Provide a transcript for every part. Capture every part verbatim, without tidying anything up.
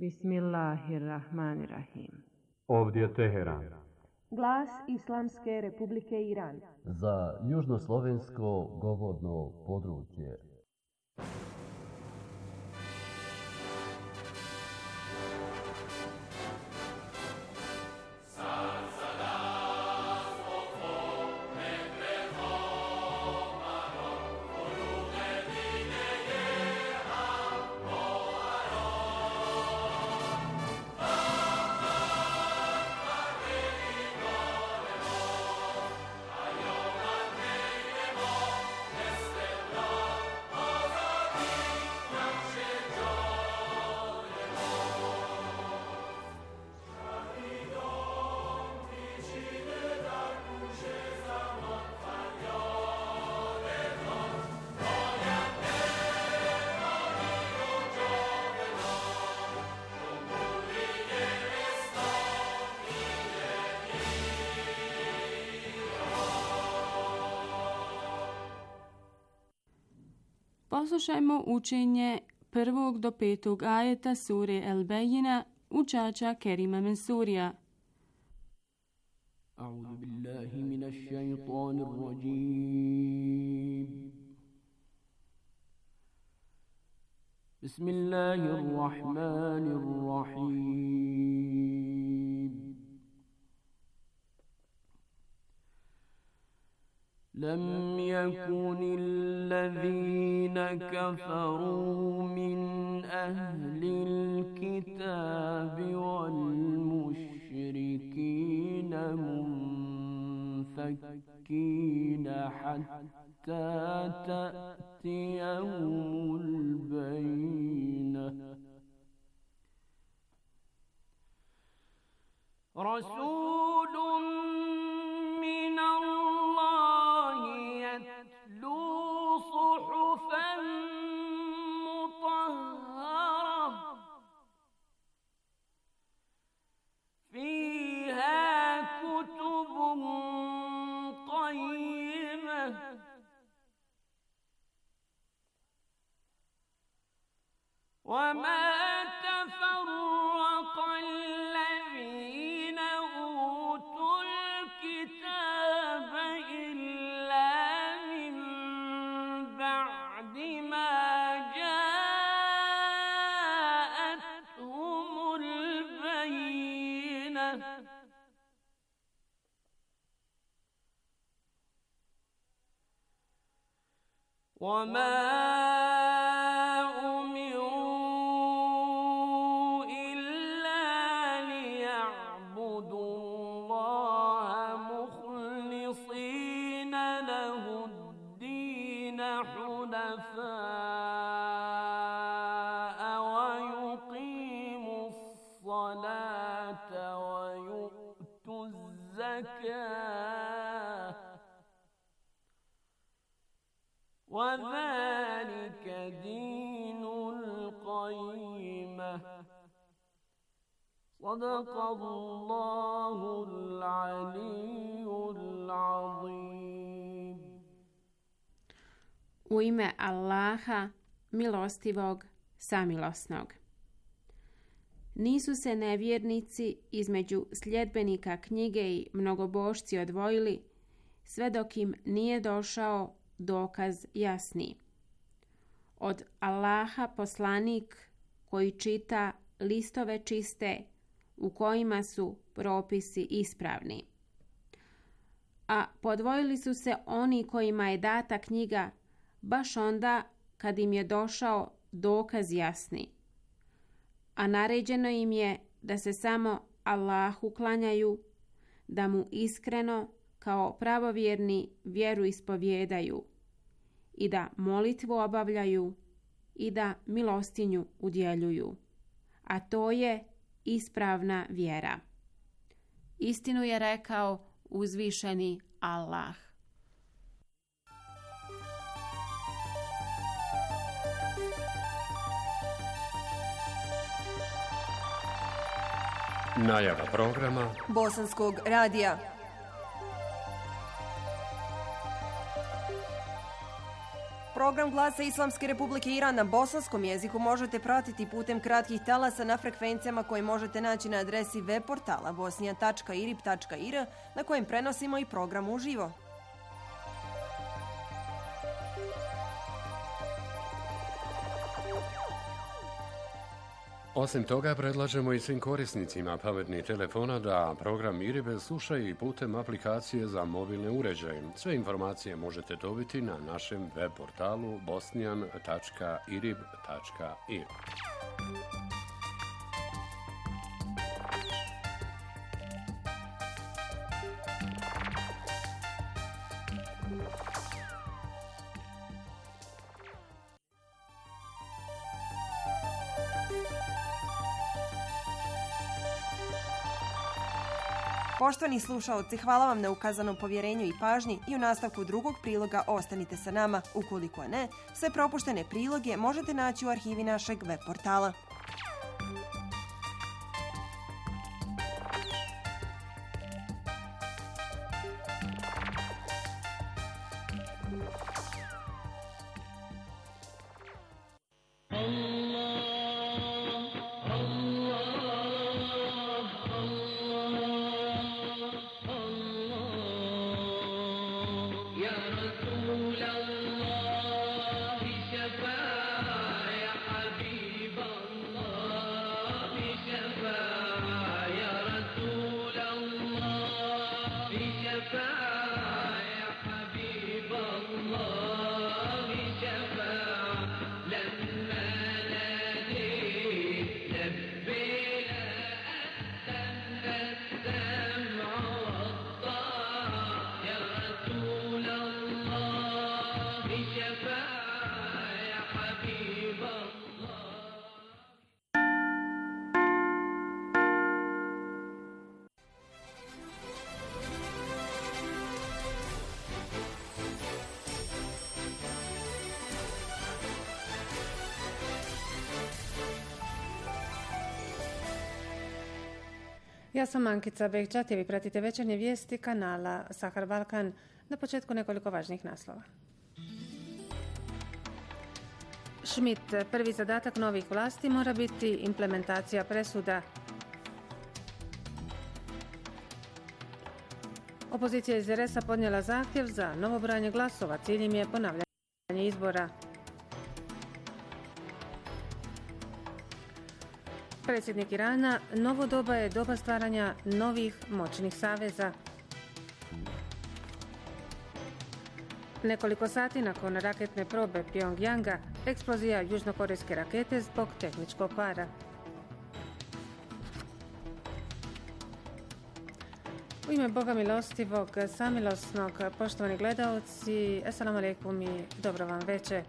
Bismillahirrahmanirrahim. Ovdje je Teheran. Glas Islamske Republike Iran. Za južnoslovensko govorno područje. Poslušajmo učenje prvog do petog ajeta sure El Bejina učača Kerima Mensurija. A'udhu billahi minash shaytanir rajim. Bismillahirrahmanirrahim. لم يكن الذين كفروا من أهل الكتاب والمشركين منفكين حتى تأتيهم البينة رسول من الله يتلو صحفا مطهرة فيها كتب قيمة وما تفرق الذين أوتوا الكتاب إلا من بعد ما جاءتهم البينة وما وذلك دين القيمة صدق الله العلي العظيم. U ime Allaha, milostivog, samilosnog. Nisu se nevjernici između sljedbenika knjige i mnogobošci odvojili, sve dok im nije došao dokaz jasni. Od Allaha poslanik koji čita listove čiste u kojima su propisi ispravni. A podvojili su se oni kojima je data knjiga baš onda kad im je došao dokaz jasni. A naređeno im je da se samo Allahu klanjaju, da mu iskreno kao pravovjerni vjeru ispovjedaju i da molitvu obavljaju i da milostinju udjeljuju. A to je ispravna vjera. Istinu je rekao uzvišeni Allah. Najava programa Bosanskog radija. Program Glasa Islamske Republike Iran na bosanskom jeziku možete pratiti putem kratkih talasa na frekvencijama koje možete naći na adresi web portala bosnija tačka irib tačka ir na kojem prenosimo i program uživo. Osim toga, predlažemo i svim korisnicima pametnih telefona da program Iribe slušaju i putem aplikacije za mobilne uređaje. Sve informacije možete dobiti na našem web portalu bosnijan tačka irib tačka ir. Poštovani slušaoci, hvala vam na ukazanom povjerenju i pažnji i u nastavku drugog priloga ostanite sa nama. Ukoliko ne, sve propuštene priloge možete naći u arhivi našeg web portala. Ja sam Ankica Bekčat i vi pratite večernje vijesti kanala Sahar Balkan. Na početku nekoliko važnih naslova. Schmidt, prvi zadatak novih vlasti mora biti implementacija presuda. Opozicija iz er es a podnijela zahtjev za novo brojanje glasova. Cilj im je ponavljanje izbora. Predsjednik Irana, novo doba je doba stvaranja novih moćnih saveza. Nekoliko sati nakon raketne probe Pjongjanga, eksplozija južnokorejske rakete zbog tehničkog kvara. U ime Boga milostivog, samilosnog, poštovani gledaoci, assalamu alaikum i dobro vam veče.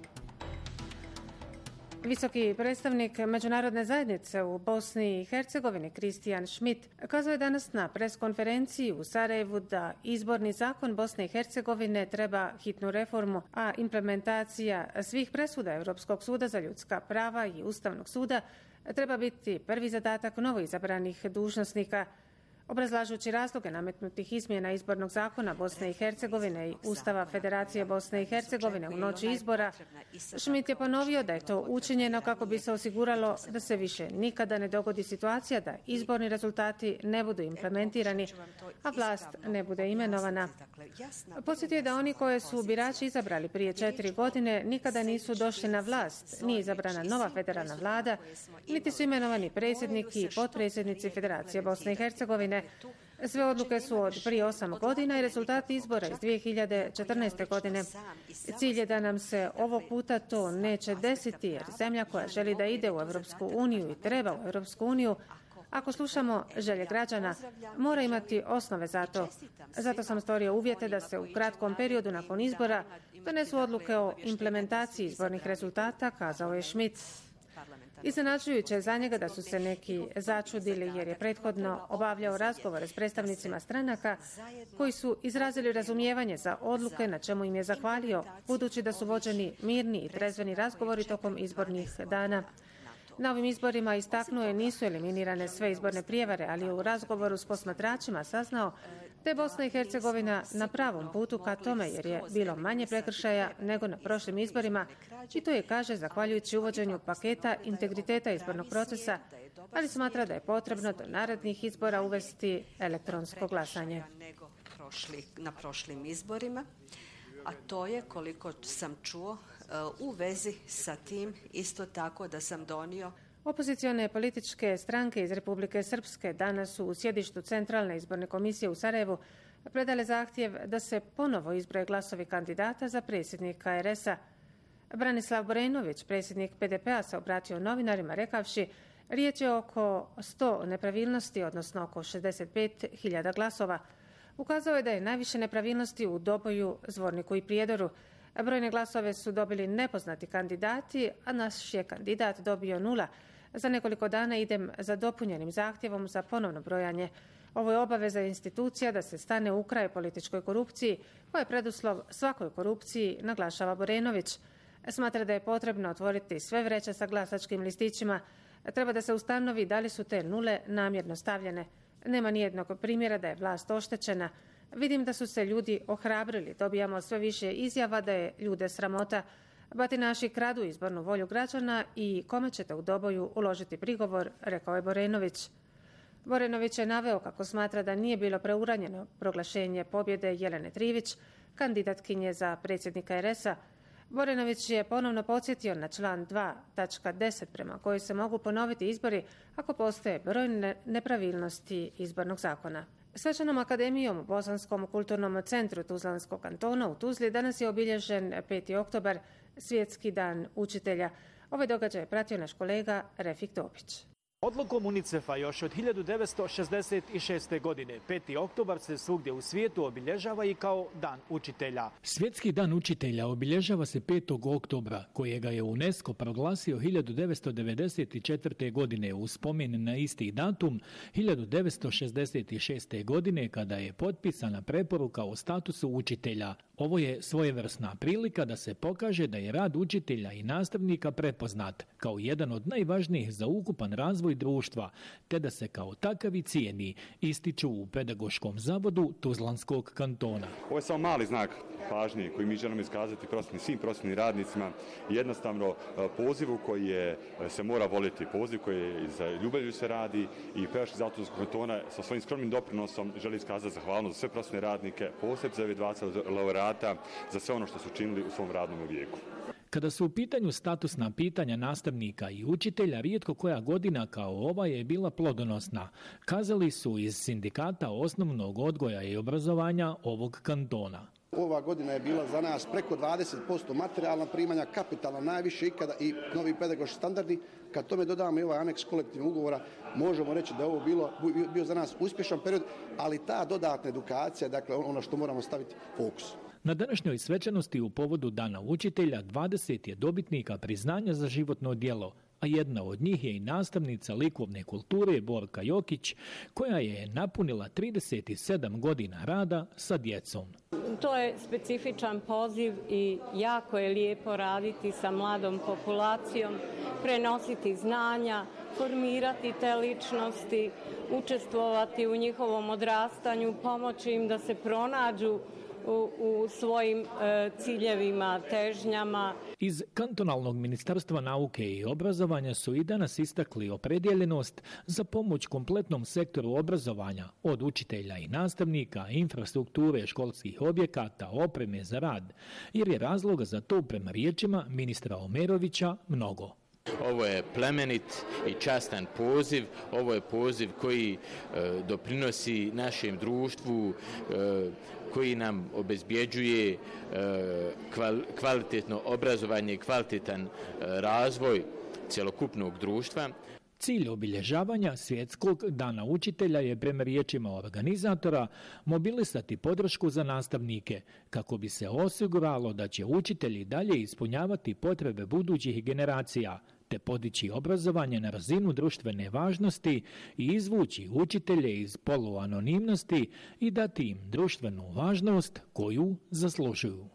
Visoki predstavnik međunarodne zajednice u Bosni i Hercegovini Kristijan Schmidt kazao je danas na preskonferenciji u Sarajevu da izborni zakon Bosne i Hercegovine treba hitnu reformu, a implementacija svih presuda Europskog suda za ljudska prava i Ustavnog suda treba biti prvi zadatak novoizabranih dužnosnika. Obrazlažući razloge nametnutih izmjena izbornog zakona Bosne i Hercegovine i Ustava Federacije Bosne i Hercegovine u noći izbora, Schmidt je ponovio da je to učinjeno kako bi se osiguralo da se više nikada ne dogodi situacija da izborni rezultati ne budu implementirani, a vlast ne bude imenovana. Podsjetio je da oni koje su birači izabrali prije četiri godine nikada nisu došli na vlast, nije izabrana nova federalna vlada, niti su imenovani predsjednik i potpredsjednici Federacije Bosne i Hercegovine. Sve odluke su od prije osam godina i rezultati izbora iz dvije hiljade četrnaeste. godine. Cilj je da nam se ovog puta to neće desiti, jer zemlja koja želi da ide u Europsku uniju i treba u Europsku uniju, ako slušamo želje građana, mora imati osnove za to. Zato sam stvorio uvjete da se u kratkom periodu nakon izbora donesu odluke o implementaciji izbornih rezultata, kazao je Schmidt. Iznenađujuće je za njega da su se neki začudili jer je prethodno obavljao razgovore s predstavnicima stranaka koji su izrazili razumijevanje za odluke na čemu im je zahvalio, budući da su vođeni mirni i trezveni razgovori tokom izbornih dana. Na ovim izborima istaknuo je nisu eliminirane sve izborne prijevare, ali je u razgovoru s posmatračima saznao te Bosna i Hercegovina na pravom putu ka tome jer je bilo manje prekršaja nego na prošlim izborima i to je kaže zahvaljujući uvođenju paketa integriteta izbornog procesa, ali smatra da je potrebno do narednih izbora uvesti elektronsko glasanje. Nego prošli, na prošlim izborima, a to je, koliko sam čuo, u vezi sa tim isto tako da sam donio. Opozicione političke stranke iz Republike Srpske danas su u sjedištu Centralne izborne komisije u Sarajevu predale zahtjev da se ponovo izbroje glasovi kandidata za predsjednika er es a. Branislav Borenović, predsjednik pe de pe a, se obratio novinarima rekavši riječ je oko sto nepravilnosti, odnosno oko šezdeset pet hiljada glasova. Ukazao je da je najviše nepravilnosti u Doboju, Zvorniku i Prijedoru. Brojne glasove su dobili nepoznati kandidati, a naš je kandidat dobio nula. Za nekoliko dana idem za dopunjenim zahtjevom za ponovno brojanje. Ovo je obaveza institucija da se stane u kraj političkoj korupciji, koja je preduslov svakoj korupciji, naglašava Borenović. Smatra da je potrebno otvoriti sve vreće sa glasačkim listićima. Treba da se ustanovi da li su te nule namjerno stavljene. Nema nijednog primjera da je vlast oštećena. Vidim da su se ljudi ohrabrili. Dobijamo sve više izjava da je ljude sramota. Batinaši kradu izbornu volju građana i kome ćete u Doboju uložiti prigovor, rekao je Borenović. Borenović je naveo kako smatra da nije bilo preuranjeno proglašenje pobjede Jelene Trivić, kandidatkinje za predsjednika er es a. Borenović je ponovno podsjetio na član dva tačka deset prema kojoj se mogu ponoviti izbori ako postoje brojne nepravilnosti izbornog zakona. Svečanom akademijom u Bosanskom kulturnom centru Tuzlanskog kantona u Tuzli danas je obilježen peti oktobar, Svjetski dan učitelja. Ovaj događaj je pratio naš kolega Refik Topić. Odlukom UNICEF-a još od hiljadu devetsto šezdeset šeste. godine peti oktobar se svugdje u svijetu obilježava i kao Dan učitelja. Svjetski dan učitelja obilježava se petog oktobra, kojega je UNESCO proglasio hiljadu devetsto devedeset četvrte. godine u spomen na isti datum hiljadu devetsto šezdeset šeste. godine kada je potpisana preporuka o statusu učitelja. Ovo je svojevrsna prilika da se pokaže da je rad učitelja i nastavnika prepoznat kao jedan od najvažnijih za ukupan razvoj društva, te da se kao takav i cijeni, ističu u Pedagoškom zavodu Tuzlanskog kantona. Ovo je samo mali znak pažnje koji mi želimo iskazati prosvjetni, svim prosvjetnim radnicima, jednostavno pozivu koji je, se mora voljeti, poziv koji je za ljubavlju se radi i Pedagoški zavod Tuzlanskog kantona sa svojim skromnim doprinosom želi iskazati zahvalnost za sve prosvjetne radnike, posebno za ove dvadeset laureata, za sve ono što su činili u svom radnom vijeku. Kada su u pitanju statusna pitanja nastavnika i učitelja, rijetko koja godina kao ova je bila plodonosna, kazali su iz Sindikata osnovnog odgoja i obrazovanja ovog kantona. Ova godina je bila za nas preko dvadeset posto materijalna primanja, kapitalna najviše ikada i novi pedagoški standardi. Kad tome dodamo i ovaj aneks kolektivnog ugovora, možemo reći da je ovo bilo, bio za nas uspješan period, ali ta dodatna edukacija, dakle ono što moramo staviti fokus. Na današnjoj svečanosti u povodu Dana učitelja dvadeset je dobitnika priznanja za životno djelo, a jedna od njih je i nastavnica likovne kulture Borka Jokić, koja je napunila trideset sedam godina rada sa djecom. To je specifičan poziv i jako je lijepo raditi sa mladom populacijom, prenositi znanja, formirati te ličnosti, učestvovati u njihovom odrastanju, pomoći im da se pronađu U, u svojim e, ciljevima, težnjama. Iz kantonalnog ministarstva nauke i obrazovanja su i danas istakli opredjeljenost za pomoć kompletnom sektoru obrazovanja, od učitelja i nastavnika, infrastrukture školskih objekata, opreme za rad, jer je razloga za to prema riječima ministra Omerovića mnogo. Ovo je plemenit i častan poziv, ovo je poziv koji e, doprinosi našem društvu, e, koji nam obezbjeđuje e, kval, kvalitetno obrazovanje i kvalitetan e, razvoj cjelokupnog društva. Cilj obilježavanja Svjetskog dana učitelja je prema riječima organizatora mobilisati podršku za nastavnike kako bi se osiguralo da će učitelji dalje ispunjavati potrebe budućih generacija te podići obrazovanje na razinu društvene važnosti i izvući učitelje iz poluanonimnosti i dati im društvenu važnost koju zaslužuju.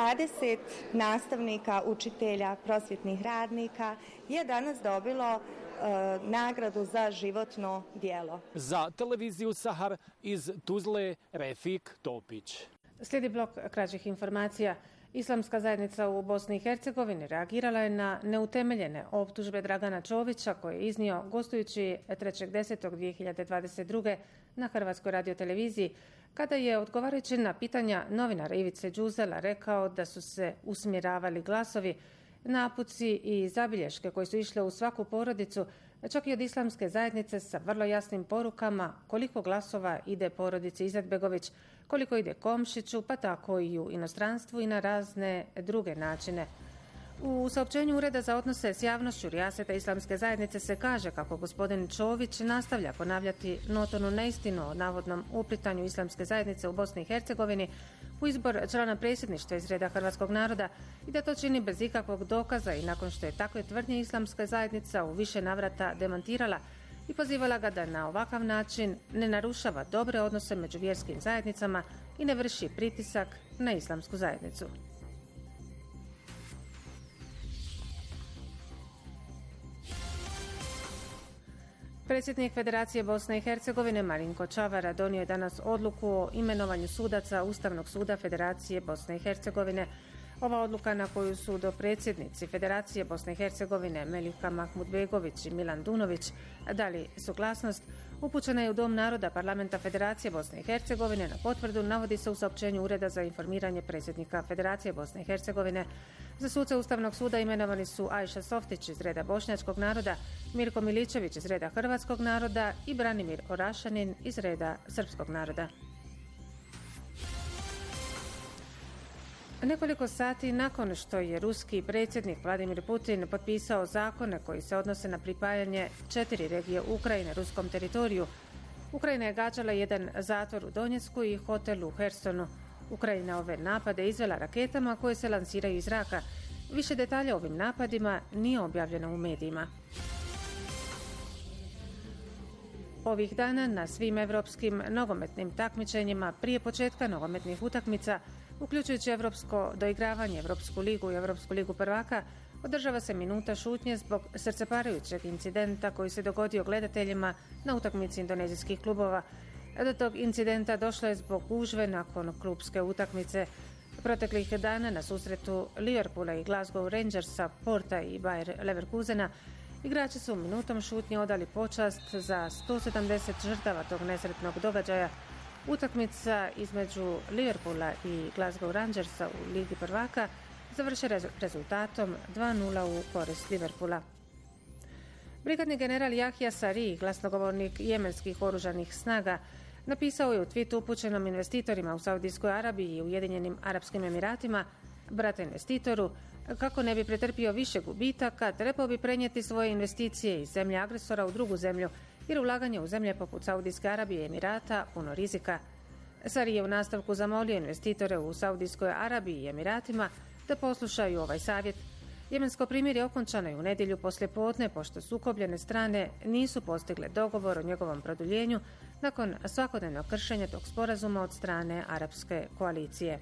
dvadeset nastavnika, učitelja, prosvjetnih radnika je danas dobilo nagradu za životno djelo. Za televiziju Sahar iz Tuzle Refik Topić. Slijedi blok kraćih informacija. Islamska zajednica u Bosni i Hercegovini reagirala je na neutemeljene optužbe Dragana Čovića koje je iznio gostujući trećeg desetog dvije hiljade dvadeset druge na Hrvatskoj radioteleviziji, kada je odgovarajući na pitanja novinara Ivice Đuzela rekao da su se usmjeravali glasovi, napuci i zabilješke koje su išle u svaku porodicu, čak i od islamske zajednice sa vrlo jasnim porukama koliko glasova ide porodici Izetbegović, koliko ide Komšiću, pa tako i u inostranstvu i na razne druge načine. U saopćenju Ureda za odnose s javnošću Rijaseta islamske zajednice se kaže kako gospodin Čović nastavlja ponavljati notornu neistinu o navodnom uplitanju islamske zajednice u Bosni i Hercegovini u izbor člana predsjedništva iz reda hrvatskog naroda i da to čini bez ikakvog dokaza i nakon što je takve tvrdnje islamska zajednica u više navrata demantirala i pozivala ga da na ovakav način ne narušava dobre odnose među vjerskim zajednicama i ne vrši pritisak na islamsku zajednicu. Predsjednik Federacije Bosne i Hercegovine Marinko Čavara donio je danas odluku o imenovanju sudaca Ustavnog suda Federacije Bosne i Hercegovine. Ova odluka na koju su dopredsjednici Federacije Bosne i Hercegovine Melika Mahmudbegović i Milan Dunović dali suglasnost, upućena je u Dom naroda Parlamenta Federacije Bosne i Hercegovine. Na potvrdu navodi se u saopćenju Ureda za informiranje predsjednika Federacije Bosne i Hercegovine. Za suce Ustavnog suda imenovani su Ajša Softić iz reda bošnjačkog naroda, Mirko Miličević iz reda hrvatskog naroda i Branimir Orašanin iz reda srpskog naroda. Nekoliko sati nakon što je ruski predsjednik Vladimir Putin potpisao zakone koji se odnose na pripajanje četiri regije Ukrajine ruskom teritoriju, Ukrajina je gađala jedan zatvor u Donjecku i hotel u Hersonu. Ukrajina ove napade izvela raketama koje se lansiraju iz zraka. Više detalja o ovim napadima nije objavljeno u medijima. Ovih dana na svim evropskim nogometnim takmičenjima prije početka nogometnih utakmica, uključujući evropsko doigravanje, Evropsku ligu i Evropsku ligu prvaka, održava se minuta šutnje zbog srceparajućeg incidenta koji se dogodio gledateljima na utakmici indonezijskih klubova. Do tog incidenta došlo je zbog gužve nakon klubske utakmice. Proteklih dana na susretu Liverpoola i Glasgow Rangersa, Porta i Bayer Leverkusena, igrači su minutom šutnje odali počast za sto sedamdeset žrtava tog nesretnog događaja. Utakmica između Liverpoola i Glasgow Rangersa u Ligi prvaka završe rezultatom dva nula u korist Liverpoola. Brigadni general Jahja Sari, glasnogovornik jemenskih oružanih snaga, napisao je u tweetu upućenom investitorima u Saudijskoj Arabiji i Ujedinjenim Arapskim Emiratima, brate investitoru, kako ne bi pretrpio više gubitaka, trebao bi prenijeti svoje investicije iz zemlje agresora u drugu zemlju, jer ulaganje u zemlje poput Saudijske Arabije i Emirata puno rizika. Sari je u nastavku zamolio investitore u Saudijskoj Arabiji i Emiratima da poslušaju ovaj savjet. Jemensko primirje okončano je u nedjelju poslijepodne, pošto sukobljene strane nisu postigle dogovor o njegovom produljenju nakon svakodnevnog kršenja tog sporazuma od strane arapske koalicije.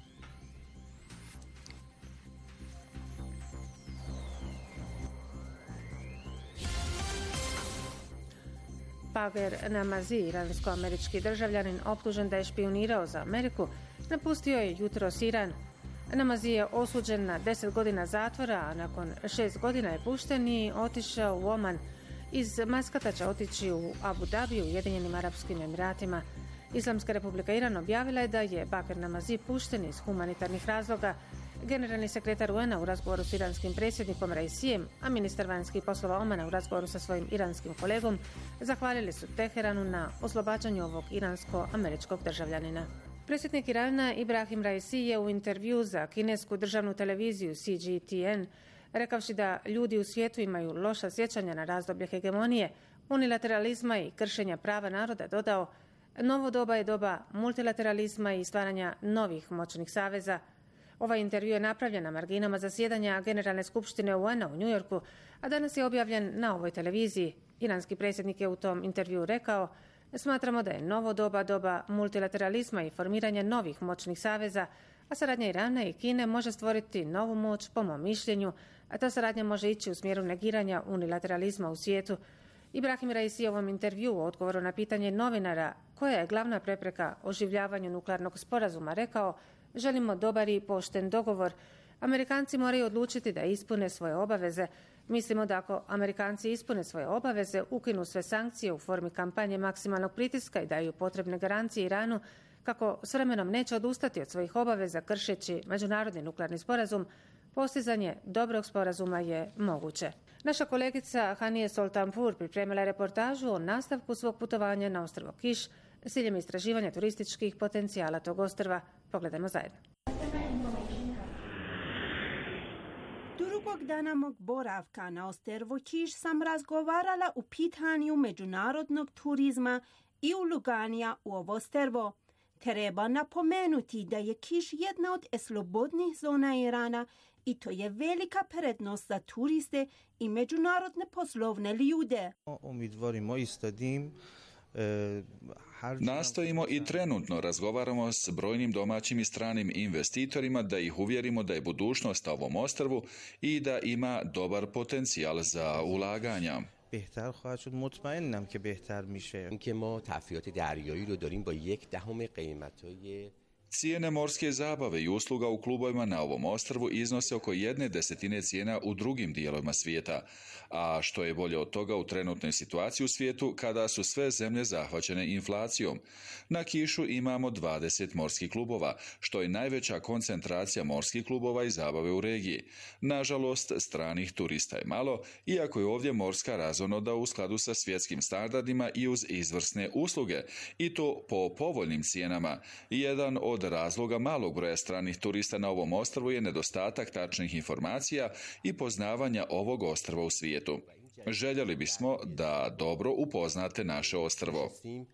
Bager Namazi, iransko-američki državljanin optužen da je špijunirao za Ameriku, napustio je jutros Iran. Namazi je osuđen na deset godina zatvora, a nakon šest godina je pušten i otišao u Oman. Iz Maskata će otići u Abu Dhabi u Ujedinjenim Arapskim Emiratima. Islamska republika Iran objavila je da je Bager Namazi pušten iz humanitarnih razloga. Generalni sekretar U N-a u razgovoru s iranskim predsjednikom Raisijem, a ministar vanjskih poslova Omana u razgovoru sa svojim iranskim kolegom, zahvalili su Teheranu na oslobađanju ovog iransko-američkog državljanina. Predsjednik Irana Ibrahim Raisi je u intervju za kinesku državnu televiziju C G T N rekavši da ljudi u svijetu imaju loša sjećanja na razdoblje hegemonije, unilateralizma i kršenja prava naroda, dodao: novo doba je doba multilateralizma i stvaranja novih moćnih saveza. Ovaj intervju je napravljen na marginama zasjedanja Generalne skupštine U N-a u New Yorku, a danas je objavljen na ovoj televiziji. Iranski predsjednik je u tom intervju rekao: smatramo da je novo doba doba multilateralizma i formiranja novih moćnih saveza, a saradnja Irana i Kine može stvoriti novu moć, po mom mišljenju, A ta saradnja može ići u smjeru negiranja unilateralizma u svijetu. Ibrahim Raisi u ovom intervju u odgovoru na pitanje novinara koja je glavna prepreka oživljavanju nuklearnog sporazuma rekao: želimo dobar i pošten dogovor. Amerikanci moraju odlučiti da ispune svoje obaveze. Mislimo da ako Amerikanci ispune svoje obaveze, ukinu sve sankcije u formi kampanje maksimalnog pritiska i daju potrebne garancije Iranu kako s vremenom neće odustati od svojih obaveza kršeći međunarodni nuklearni sporazum, postizanje dobrog sporazuma je moguće. Naša kolegica Hanije Soltanpour pripremila je reportažu o nastavku svog putovanja na ostrvo Kiš s ciljem istraživanja turističkih potencijala tog ostrva. Pogledajmo zajedno. Drugog dana mog boravka na ostrvo Kiš sam razgovarala u pitanju međunarodnog turizma i ulaganja u ovo ostrvo. Treba napomenuti da je Kiš jedna od slobodnih zona Irana i to je velika prednost za turiste i međunarodne poslovne ljude. Umidvarimo istadim. Nastojimo i trenutno razgovaramo s brojnim domaćim i stranim investitorima da ih uvjerimo da je budućnost na ovom ostrvu i da ima dobar potencijal za ulaganja. بهتر خواهد شد مطمئنم که بهتر میشه اینکه ما تفریحات دریایی رو داریم با یک دهم قیمتای Cijene morske zabave i usluga u klubovima na ovom ostrvu iznose oko jedne desetine cijena u drugim dijelovima svijeta, a što je bolje od toga u trenutnoj situaciji u svijetu kada su sve zemlje zahvaćene inflacijom. Na Kišu imamo dvadeset morskih klubova, što je najveća koncentracija morskih klubova i zabave u regiji. Nažalost, stranih turista je malo, iako je ovdje morska razonoda u skladu sa svjetskim standardima i uz izvrsne usluge, i to po povoljnim cijenama. Jedan od razloga malog broja stranih turista na ovom ostrvu je nedostatak tačnih informacija i poznavanja ovog ostrva u svijetu. Željeli bismo da dobro upoznate naše ostrvo.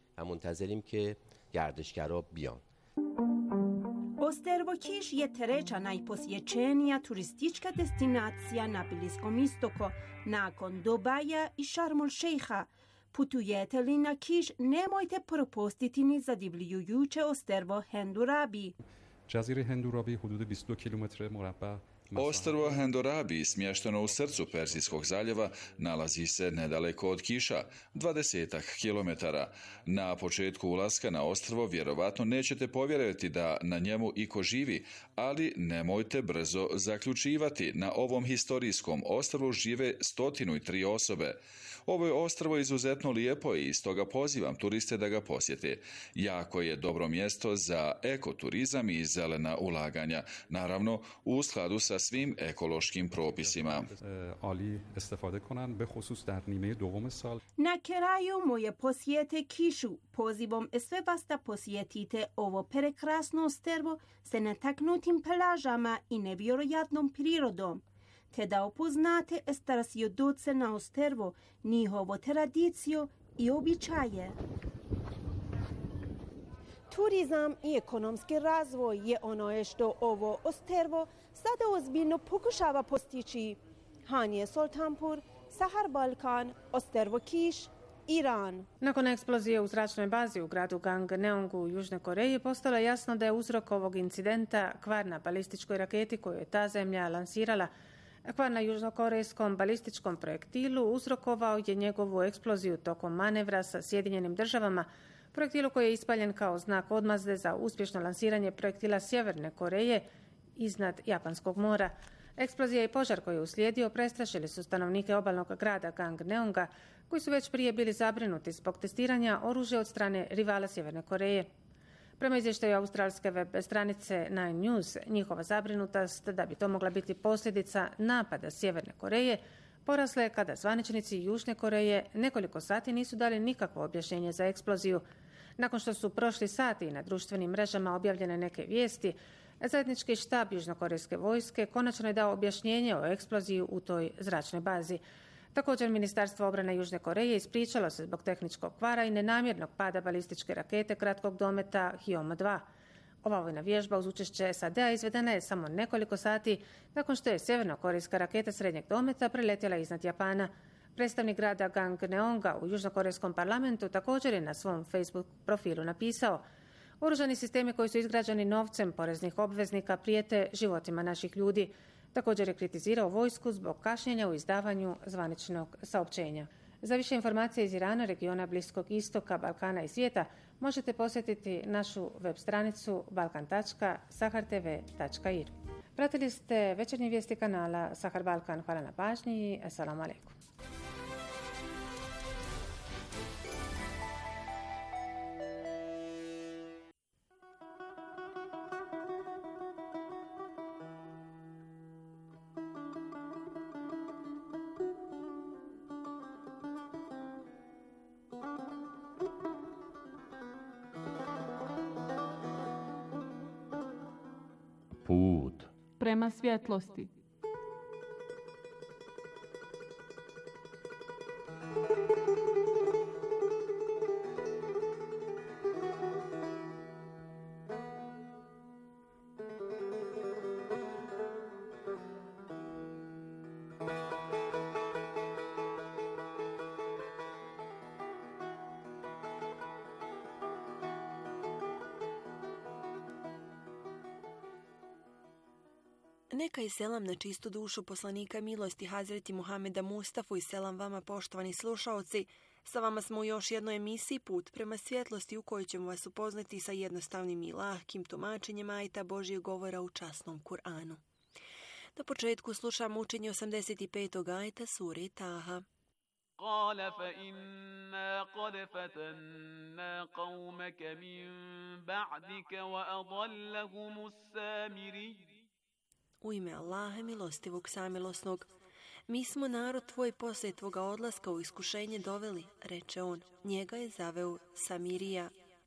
Ostrvo Kiš je treća najposjećenija turistička destinacija na Bliskom istoku, nakon Dubaja i Šarm el Šejha. Putujete li na Kiš, nemojte propustiti ni zadivljujuće ostrvo Hendurabi. Jazire Hendurabi hudud بیست و دو kilometra مربع. Ostrvo Hendurabi, smješteno u srcu Perzijskog zaljeva, nalazi se nedaleko od Kiša, dvadesetak kilometara. Na početku ulaska na ostrvo vjerovatno nećete povjerovati da na njemu iko živi, ali nemojte brzo zaključivati. Na ovom historijskom ostrvu žive stotinu i tri osobe. Ovo je ostrvo izuzetno lijepo i stoga pozivam turiste da ga posjete. Jako je dobro mjesto za ekoturizam i zelena ulaganja, naravno u skladu sa svim ekološkim propisima. Na kraju moje posjete Kišu pozivam sve vas da posjetite ovo prekrasno ostrvo sa netaknutim plažama i nevjerojatnom prirodom, te da upoznate starosjedince na ostrvo, njihovu tradiciju i običaje. Turizam i ekonomski razvoj je ono što ovo ostrvo sada ozbiljno pokušava postići. Hanije Soltanpour, Sahar Balkan, ostrvo Kiš, Iran. Nakon eksplozije u zračnoj bazi u gradu Gangneongu u Južnoj Koreji postalo je jasno da je uzrok ovog incidenta kvar na balističkoj raketi koju je ta zemlja lansirala. Kvar na južnokorejskom balističkom projektilu uzrokovao je njegovu eksploziju tokom manevra sa Sjedinjenim državama, projektilu koji je ispaljen kao znak odmazde za uspješno lansiranje projektila Sjeverne Koreje iznad Japanskog mora. Eksplozija i požar koji je uslijedio prestrašili su stanovnike obalnog grada Gangneonga, koji su već prije bili zabrinuti zbog testiranja oružja od strane rivala Sjeverne Koreje. Prema izvještaju australske web stranice Nine News, njihova zabrinutost da bi to mogla biti posljedica napada Sjeverne Koreje porasla je kada zvaničnici Južne Koreje nekoliko sati nisu dali nikakvo objašnjenje za eksploziju. Nakon što su prošli sati i na društvenim mrežama objavljene neke vijesti, zajednički štab južnokorejske vojske konačno je dao objašnjenje o eksploziji u toj zračnoj bazi. Također, Ministarstvo obrane Južne Koreje ispričalo se zbog tehničkog kvara i nenamjernog pada balističke rakete kratkog dometa Hyoma dva. Ova vojna vježba uz učešće S A D-a izvedena je samo nekoliko sati nakon što je sjevernokorejska raketa srednjeg dometa preletjela iznad Japana. Predstavnik grada Gangneonga u južnokorejskom parlamentu također je na svom Facebook profilu napisao: oružani sistemi koji su izgrađeni novcem poreznih obveznika prijete životima naših ljudi. Također je kritizirao vojsku zbog kašnjenja u izdavanju zvaničnog saopćenja. Za više informacija iz Irana, regiona Bliskog istoka, Balkana i svijeta možete posjetiti našu web stranicu balkan tačka sahar t v tačka i r. Pratili ste večernje vijesti kanala Sahar Balkan. Hvala na pažnji i assalamu alaikum. Put prema svjetlosti. Neka je selam na čistu dušu poslanika milosti Hazreti Muhameda Mustafu i selam vama, poštovani slušaoci. Sa vama smo u još jednoj emisiji Put prema svjetlosti, u kojoj ćemo vas upoznati sa jednostavnim i lahkim tumačenjem ajeta Božjeg govora u časnom Kur'anu. Na početku slušamo učenje osamdeset petog ajeta sure Taha. قال فإنا قد فتنا قومك من بعدك وأضلهم السامري. U ime Allaha milostivog samilosnog, mi smo narod tvoj poslije tvoga odlaska u iskušenje doveli, reče on, njega je zaveo Samirija.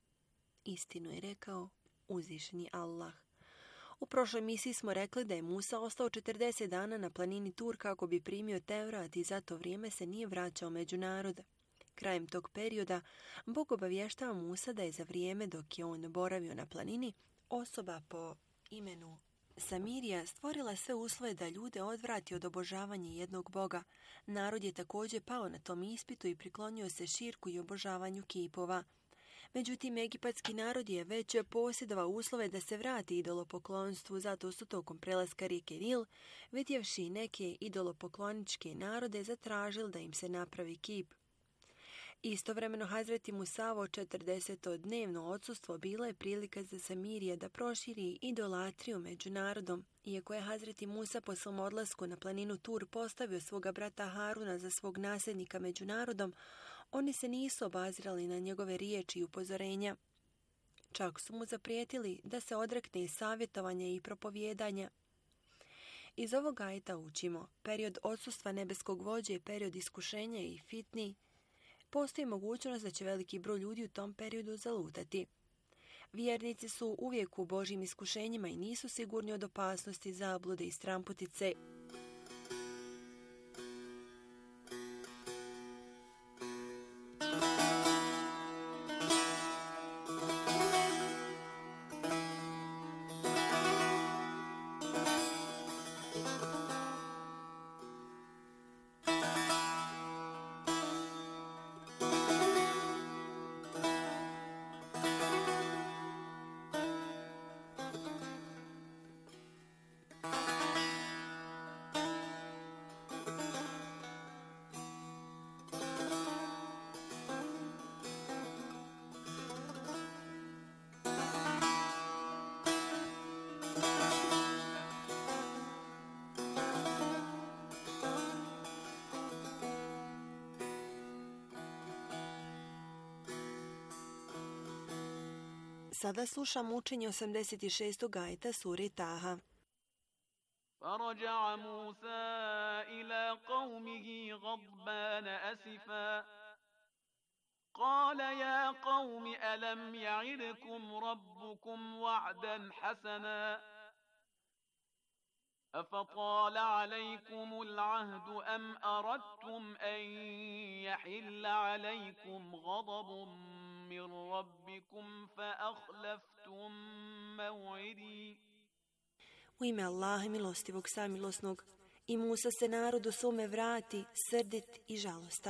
Istinu je rekao uzvišeni Allah. U prošloj misiji smo rekli da je Musa ostao četrdeset dana na planini Tur kako bi primio Tevrat i za to vrijeme se nije vraćao među narod. Krajem tog perioda Bog obavještava Musa da je za vrijeme dok je on boravio na planini osoba po imenu Samirija stvorila sve uslove da ljude odvrati od obožavanja jednog boga. Narod je također pao na tom ispitu i priklonio se širku i obožavanju kipova. Međutim, egipatski narod je već posjedovao uslove da se vrati idolopoklonstvu, zato su tokom prelaska rijeke Nil, vidjevši neke idolopokloničke narode, zatražili da im se napravi kip. Istovremeno Hazreti Musavo četrdesetodnevno odsustvo bila je prilika za Samirija da proširi idolatriju među narodom. Iako je Hazreti Musa po svom odlasku na planinu Tur postavio svoga brata Haruna za svog nasljednika među narodom, oni se nisu obazirali na njegove riječi i upozorenja. Čak su mu zaprijetili da se odrekne savjetovanja i propovijedanja. Iz ovog ajeta učimo, period odsustva nebeskog vođe je period iskušenja i fitni. Postoji mogućnost da će veliki broj ljudi u tom periodu zalutati. Vjernici su uvijek u Božjim iskušenjima i nisu sigurni od opasnosti, zablude i stramputice. Sada slušamo učenje osamdeset šestog ajeta sure Taha. فرجع موسى إلى قومه غضبان أسفا قال يا قوم ألم يعدكم ربكم وعدا حسنا أفطال عليكم العهد أم أردتم أن يحل عليكم غضب من ربكم فأخلفتم موعدي. U ime Allaha milostivog samilosnog, i Musa se narodu svome vrati, srdit i žalostan.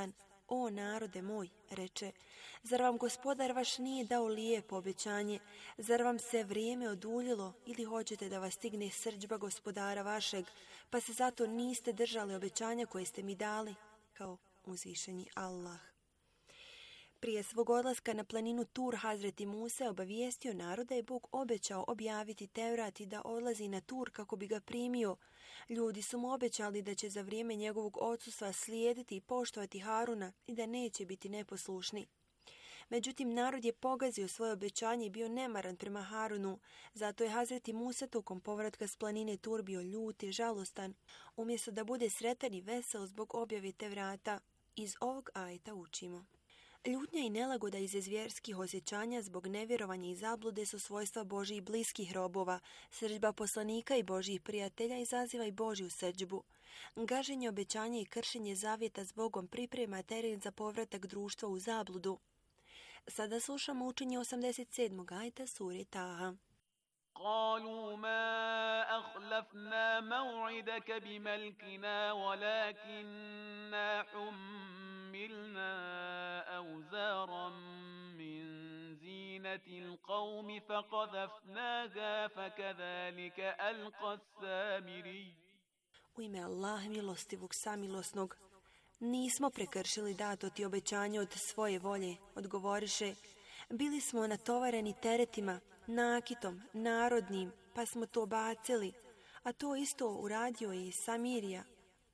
O narode moj, reče, zar vam gospodar vaš nije dao lijepo obećanje? Zar vam se vrijeme oduljilo ili hoćete da vas stigne srdžba gospodara vašeg, pa se zato niste držali obećanja koje ste mi dali, kao uzvišeni Allah. Prije svog odlaska na planinu Tur Hazreti Musa je obavijestio narod da je Bog obećao objaviti Tevrat i da odlazi na Tur kako bi ga primio. Ljudi su mu obećali da će za vrijeme njegovog odsustva slijediti i poštovati Haruna i da neće biti neposlušni. Međutim, narod je pogazio svoje obećanje i bio nemaran prema Harunu, zato je Hazreti Musa tokom povratka s planine Tur bio ljut i žalostan, umjesto da bude sretan i vesel zbog objave Tevrata. Iz ovog ajeta učimo. Ljutnja i nelagoda iz zvjerskih osjećanja zbog nevjerovanja i zablude su svojstva Božjih bliskih robova. Srdžba poslanika i Božjih prijatelja izaziva i Božju srdžbu. Gaženje obećanja i kršenje zavjeta s Bogom priprema teren za povratak društva u zabludu. Sada slušamo učenje osamdeset sedmog ajeta sure Taha. قالوا ما أخلفنا موعدك بملكنا ولكننا حملنا أوزارا من زينة القوم فقذفناها فكذلك ألقى السامري. U ime Allah milostivog samilosnog, nismo prekršili dato ti obećanje od svoje volje, odgovoriše, bili smo natovareni teretima, nakitom, narodnim, pa smo to bacili, a to isto uradio je i Samirija.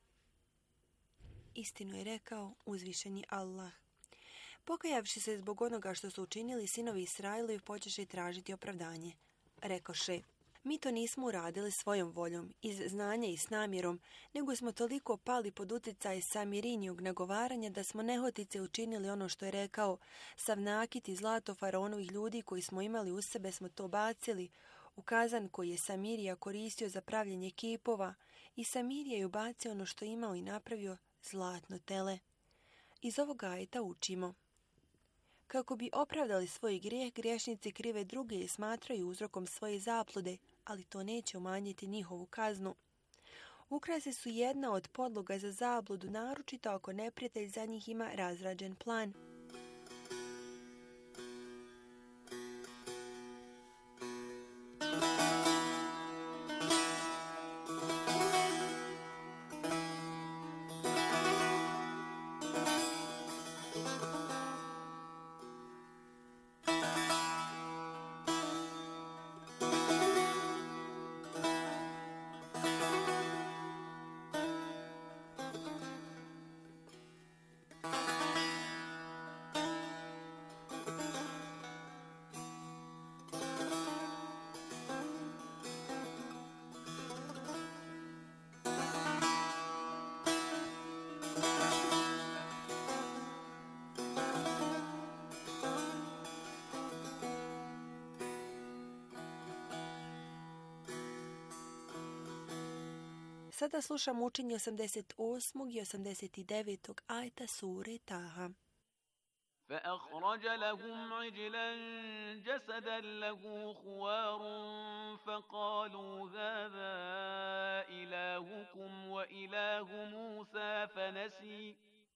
Istinu je rekao uzvišeni Allah. Pokajavši se zbog onoga što su učinili, sinovi Israilovi počeše tražiti opravdanje. Rekoše, mi to nismo uradili svojom voljom, iz znanja i s namjerom, nego smo toliko pali pod utjecaj Samirinijog nagovaranja da smo nehotice učinili ono što je rekao, sav nakit i zlato faraonovih ljudi koji smo imali uz sebe smo to bacili, u kazan koji je Samirija koristio za pravljenje kipova, i Samirija je ubacio ono što imao i napravio zlatno tele. Iz ovoga ajeta učimo. Kako bi opravdali svoj grijeh, griješnici krive druge i smatraju uzrokom svoje zaplude, ali to neće umanjiti njihovu kaznu. Ukrase su jedna od podloga za zabludu, naročito ako neprijatelj za njih ima razrađen plan. Sada slušamo učenje osamdeset osmog i osamdeset devetog ajeta sure Taha. فأخرج لهم عجلا جسدا له خوار فقالوا هذا إلهكم وإله موسى فنسي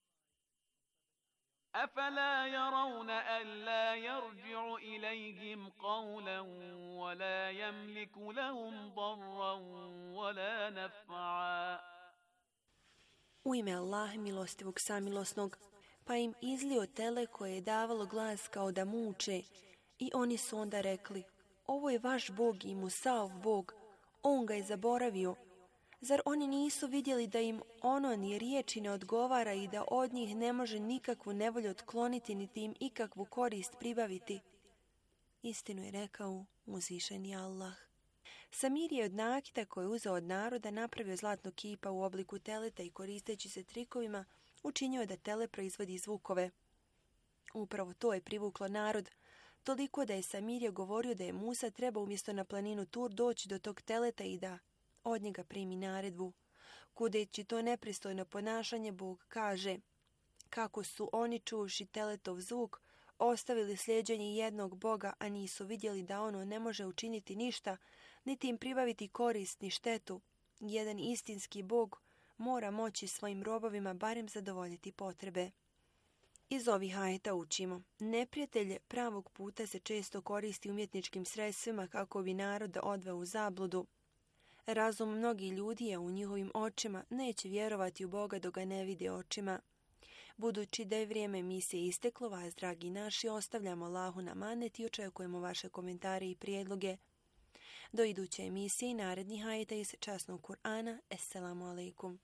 أفلا يرون ألا يرجع إليهم قولا ولا يملك لهم ضرا ولا نفعا. U ime Allah milostivog samilosnog, pa im izlio tele koje je davalo glas kao da muče, i oni su onda rekli, ovo je vaš Bog i Musaov Bog, on ga je zaboravio. Zar oni nisu vidjeli da im ono ni riječi ne odgovara i da od njih ne može nikakvu nevolju otkloniti niti im ikakvu korist pribaviti? Istinu je rekao uzvišeni Allah. Samir je od nakita koje je uzeo od naroda napravio zlatnog kipa u obliku teleta i koristeći se trikovima učinio je da tele proizvodi zvukove. Upravo to je privuklo narod, toliko da je Samir govorio da je Musa treba umjesto na planinu Tur doći do tog teleta i da od njega primi naredbu. Kudeći to nepristojno ponašanje, Bog kaže, kako su oni čuvši teletov zvuk, ostavili slijeđenje jednog Boga, a nisu vidjeli da ono ne može učiniti ništa, niti im pribaviti korist ni štetu. Jedan istinski Bog mora moći svojim robovima barem zadovoljiti potrebe. Iz ovih ajeta učimo: neprijatelj pravog puta se često koristi umjetničkim sredstvima kako bi narod odveo u zabludu. Razum mnogih ljudi je u njihovim očima, neće vjerovati u Boga dok ga ne vide očima. Budući da je vrijeme emisije isteklo, vas, dragi naši, ostavljamo Allahu na manet i očekujemo vaše komentare i prijedloge. Do iduće emisije i narednih ajeta iz časnog Kur'ana. Esselamu alaikum.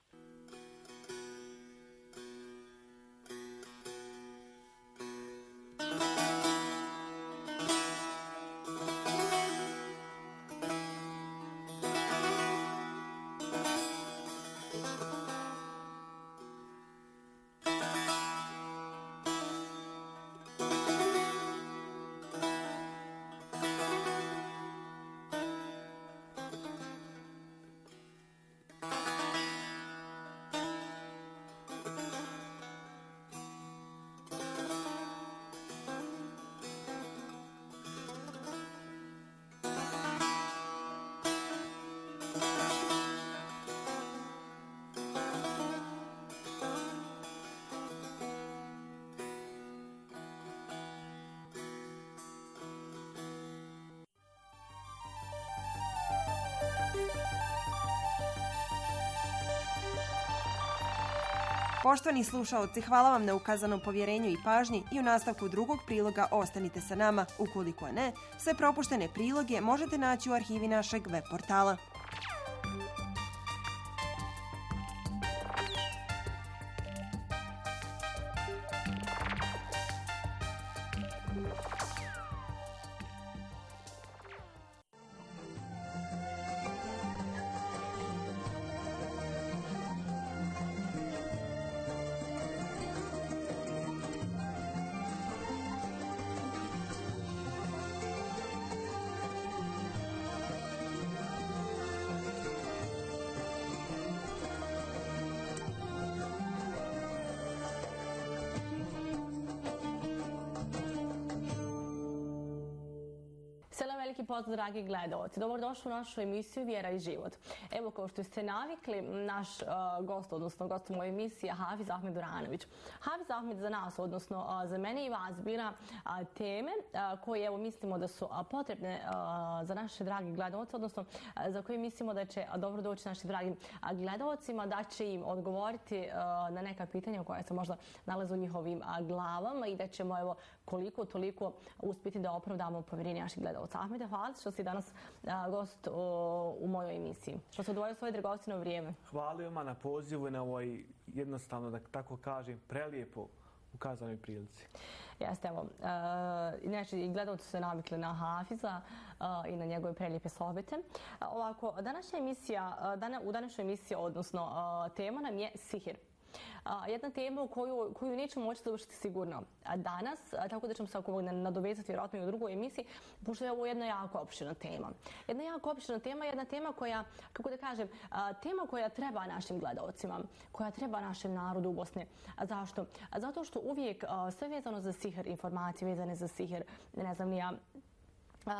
Poštovani slušaoci, hvala vam na ukazanom povjerenju i pažnji i u nastavku drugog priloga ostanite sa nama. Ukoliko ne, sve propuštene priloge možete naći u arhivi našeg web portala. Veliki pozdrav, dragi gledalci. Dobrodošli u našu emisiju Vjera i život. Evo, kao što ste navikli, naš uh, gost, odnosno gost u mojoj emisiji je Hafiz Ahmed Duranović. Hafiz Ahmed za nas, odnosno uh, za mene i vas, bira uh, teme uh, koje evo, mislimo da su uh, potrebne uh, za naše dragi gledalci, odnosno uh, za koje mislimo da će uh, dobro doći našim dragim uh, gledalcima, da će im odgovoriti uh, na neka pitanja koja se možda nalaze u njihovim uh, glavama i da ćemo evo, koliko toliko uspjeti da opravdamo povjerenje naših gledalca. Ahmede, hvala što si danas a, gost o, u mojoj emisiji. Što se odvojio svoje dragocino vrijeme. Hvala vam na pozivu i na ovoj, jednostavno da tako kažem, prelijepo ukazanoj prilici. Jeste, evo. Uh, inače, i gledalci su se navikli na Hafiza uh, i na njegove prelijepe sohbete. Uh, ovako, današnja emisija, uh, dana, u današnjoj emisiji, odnosno uh, tema nam je sihir. A, jedna tema koju, koju nećemo moći završiti sigurno danas, a, tako da ćemo se ako nadovezati vjerojatno i u drugoj emisiji, pošto je ovo jedna jako opširna tema. Jedna jako opširna tema, jedna tema koja, kako da kažem, a, tema koja treba našim gledalcima, koja treba našem narodu u Bosni. A zašto? A zato što uvijek a, sve vezano za sihir, informacije vezane za sihir, ne znam ni ja, Uh,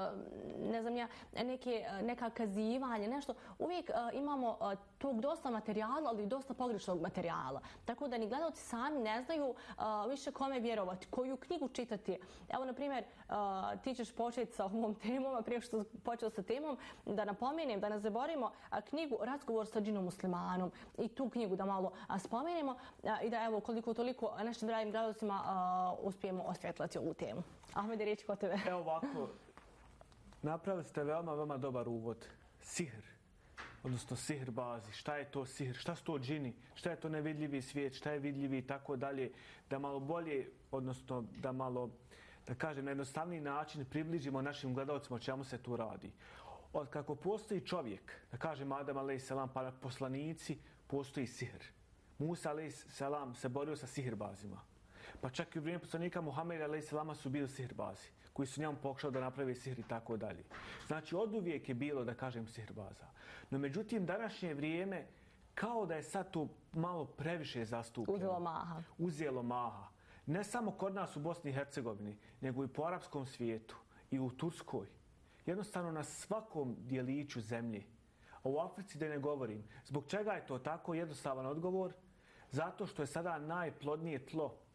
ne znam ja, neke, neka kazivanje, nešto. Uvijek uh, imamo uh, tog dosta materijala, ali i dosta pogrešnog materijala. Tako da ni gledalci sami ne znaju uh, više kome vjerovati, koju knjigu čitati. Evo, na primjer, uh, ti ćeš početi sa ovom temom, a prije što počeo sa temom, da napomenem, da ne zaboravimo uh, knjigu Razgovor sa džinom muslimanom i tu knjigu da malo uh, spomenemo uh, i da evo koliko toliko našim dragim gledalcima uh, uspijemo osvjetlati ovu temu. Ahmede, riječ kod tebe. Evo ovako, napravili ste veoma, veoma dobar uvod. Sihr, odnosno sihr bazi. Šta je to sihr? Šta su to džini? Šta je to nevidljivi svijet? Šta je vidljivi i tako dalje? Da malo bolje, odnosno da malo, da kažem, na jednostavniji način približimo našim gledalcima o čemu se tu radi. Od kako postoji čovjek, da kažem Adam alejhi pa poslanici, postoji sihr. Musa alejhi se borio sa sihrbazima. Pa čak i u vrijeme poslanika Muhameda alejhi su bili sihirbazi, koji su njemu pokušali da naprave sihr i tako dalje. Znači, od uvijek je bilo, da kažem, sihirbaza. No, međutim, današnje vrijeme, kao da je sad to malo previše zastupljeno. Uzelo maha. Uzelo maha. Ne samo kod nas u Bosni i Hercegovini, nego i po arapskom svijetu i u Turskoj. Jednostavno na svakom dijeliću zemlje. A u Africi da ne govorim. Zbog čega je to tako? Jednostavan odgovor. Zato što je sada najplodnije tlo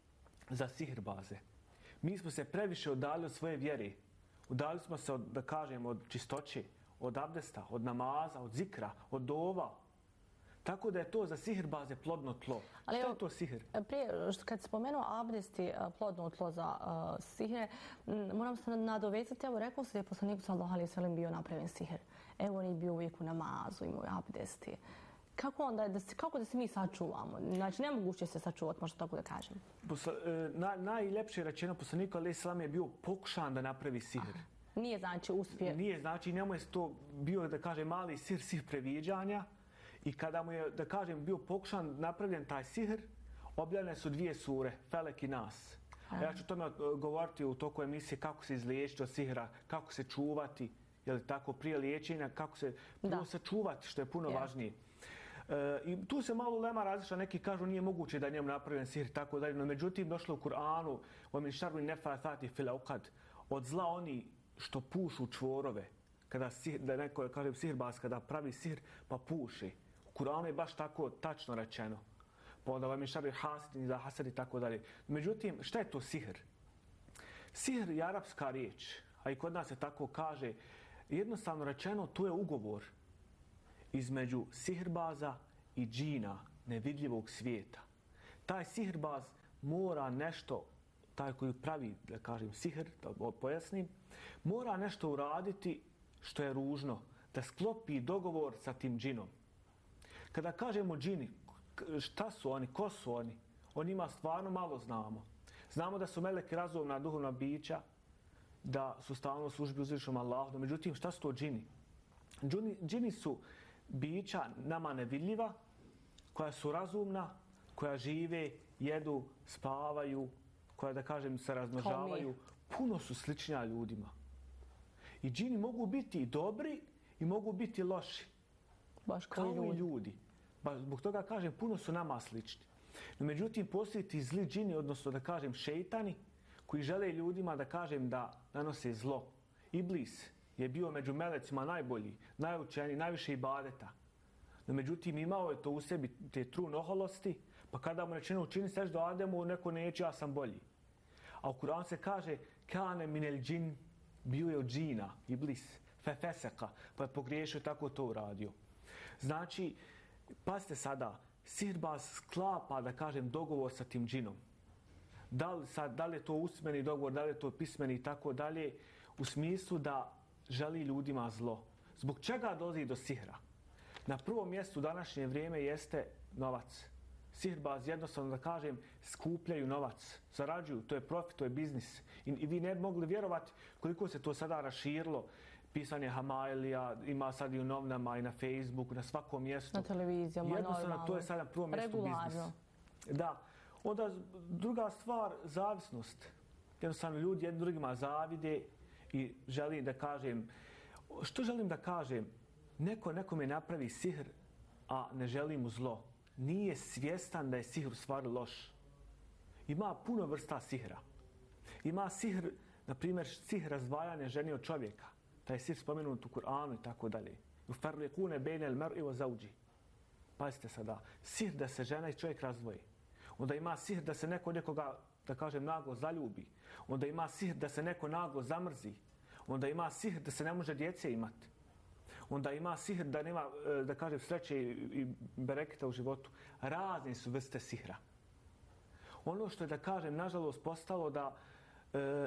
za sihirbaze. Mi smo se previše udali od svoje vjere. Udali smo se, od, da kažem, od čistoće, od abdesta, od namaza, od zikra, od dova. Tako da je to za sihirbaze plodno tlo. Ali Šta evo, je to sihir? Prije, kad si spomenuo abdest i plodno tlo za uh, sihire, moram se nadovezati, evo rekao se da je poslanik sallallahu alejhi ve sellem bio napravljen sihir. Evo on je bio uvijek u namazu, imao abdesti. Kako onda, da se, kako da se mi sačuvamo? Znači, nemoguće se sačuvati, možda tako da kažem. Posla, na, najljepše rečeno poslanika alejhi selam je bio pokušan da napravi sihir. Aha. Nije znači uspije. Nije znači, njemu je to bio, da kažem, mali sihir, sihir previđanja. I kada mu je, da kažem, bio pokušan napravljen taj sihr, objavljene su dvije sure, Felek i Nas. A ja ću tome govoriti u toku emisije kako se izliječiti od sihra, kako se čuvati, je li tako, prije liječenja, kako se prvo sačuvati, što je puno yeah. važnije. E, I tu se malo lema različila, neki kažu nije moguće da je njemu napravljen sihr, tako dalje, no međutim došlo u Kur'anu, وَمِنْ شَرِّ النَّفَّاثَاتِ فِي الْعُقَدِ, od zla oni što pušu čvorove, kada sihr, da neko kaže sihirbaz, kada pravi sihr pa puši. U Kur'anu je baš tako tačno rečeno. Pa onda vam je šari hasidin za hasad i tako dalje. Međutim, šta je to sihr? Sihr je arapska riječ, a i kod nas se tako kaže. Jednostavno rečeno, to je ugovor između sihirbaza i džina, nevidljivog svijeta. Taj sihirbaz mora nešto, taj koji pravi, da kažem, sihr, da pojasnim, mora nešto uraditi što je ružno, da sklopi dogovor sa tim džinom. Kada kažemo džini, šta su oni, ko su oni, o njima stvarno malo znamo. Znamo da su meleki razumna duhovna bića, da su stalno u službi uzvišenom Allahu. Međutim, šta su to džini? Džini, džini su bića nama nevidljiva, koja su razumna, koja žive, jedu, spavaju, koja, da kažem, se razmnožavaju. Puno su sličnija ljudima. I džini mogu biti i dobri i mogu biti loši. Baš kao ljudi. i ljudi. Ba, zbog toga kažem, puno su nama slični. No, međutim, postoji ti zli džini, odnosno da kažem šejtani, koji žele ljudima da kažem da nanose zlo. Iblis je bio među melecima najbolji, najučeniji, najviše ibadeta. No, međutim, imao je to u sebi te trun oholosti, pa kada mu rečeno učini seždu Ademu, neko neće, ja sam bolji. A u Kur'anu se kaže kane minel džin, bio je od džina, Iblis, fefeseka, pa je pogriješio, tako to uradio. Znači, pazite sada, sihirbaz sklapa, da kažem, dogovor sa tim džinom. Da li, sad, da li je to usmeni dogovor, da li je to pismeni i tako dalje, u smislu da želi ljudima zlo. Zbog čega dolazi do sihra? Na prvom mjestu u današnje vrijeme jeste novac. Sihirbaz, jednostavno da kažem, skupljaju novac, zarađuju, to je profit, to je biznis. I, i vi ne bi mogli vjerovati koliko se to sada raširilo. Pisanje Hamailija, ima sad i u novinama i na Facebooku, na svakom mjestu. Na televizijama, jednostavno, normalno. to je sada na prvom mjestu biznis. Da. Onda druga stvar, zavisnost. Jednostavno ljudi jednim drugima zavide i želim da kažem, što želim da kažem? Neko nekome napravi sihr, a ne želi mu zlo. Nije svjestan da je sihr u stvari loš. Ima puno vrsta sihra. Ima sihr, na primjer, sihr razdvajanja žene od čovjeka. Taj sihr spomenut u Kur'anu i tako dalje. Ufarliqune bejne al mar'i wa zawji. Pazite sada, sihr da se žena i čovjek razdvoji. Onda ima sihr da se neko nekoga, da kažem, naglo zaljubi. Onda ima sihr da se neko naglo zamrzi. Onda ima sihr da se ne može djece imati. Onda ima sihr da nema, da kažem, sreće i bereketa u životu. Razne su vrste sihra. Ono što je, da kažem, nažalost postalo da e,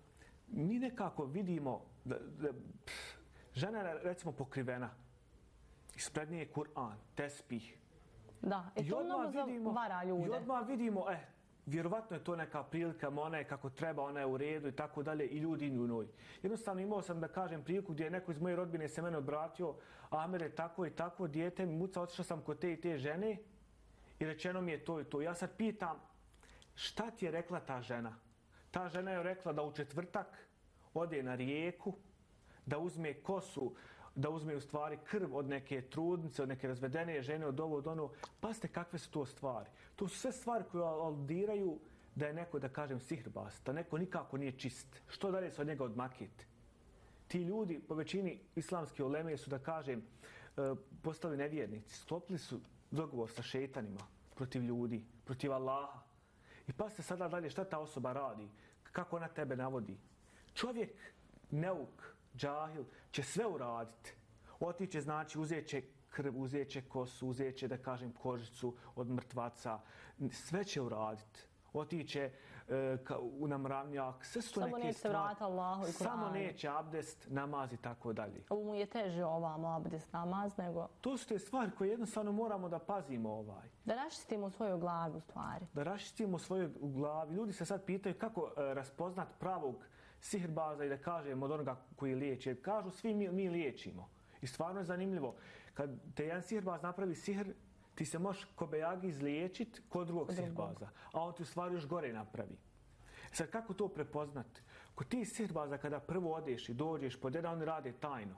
mi nekako vidimo da, da pff, žena je, recimo, pokrivena. Ispred nje je Kur'an, tespih. Da, i to mnogo zavara ljude. I odmah vidimo, eh, vjerovatno je to neka prilika, ona je kako treba, ona je u redu i tako dalje, i ljudi idu u njoj. Jednostavno imao sam, da kažem, priliku gdje je neko iz moje rodbine se mene obratio, Ahmed je tako i tako, dijete mi muca, otišao sam kod te i te žene i rečeno mi je to i to. Ja sad pitam, šta ti je rekla ta žena? Ta žena je rekla da u četvrtak ode na rijeku, da uzme kosu, da uzme u stvari krv od neke trudnice, od neke razvedene žene, od ovo, od ono. Pazite kakve su to stvari. To su sve stvari koje aludiraju da je neko, da kažem, sihirbaz, da neko nikako nije čist. Što dalje se od njega odmakiti? Ti ljudi, po većini islamske uleme, su, da kažem, postali nevjernici. Sklopili su dogovor sa šeitanima protiv ljudi, protiv Allaha. I pa se sada dalje šta ta osoba radi, kako ona tebe navodi. Čovjek, neuk, džahil, će sve uraditi. Otiće, znači, uzet će krv, uzet će kosu, uzet će, da kažem, kožicu od mrtvaca. Sve će uraditi. Otiće e, ka, u namravnjak, sve su to samo neke stvari. Allahu i samo neće abdest, namaz i tako dalje. Ovo mu je teže ovamo abdest, namaz, nego... To su te stvari koje jednostavno moramo da pazimo ovaj. Da raščistimo svoju glavu stvari. Da raščistimo svoju glavu. Ljudi se sad pitaju kako e, raspoznat pravog sihirbaza i da kažem od onoga koji liječi. Kažu svi mi, mi liječimo. I stvarno je zanimljivo. Kad te jedan sihirbaz napravi sihr, ti se možeš kobejagi izliječiti kod drugog Drugog. sihirbaza. A on ti u stvari još gore napravi. Sad kako to prepoznati? Kod ti sihirbaza kada prvo odeš i dođeš pod jedan, oni rade tajno.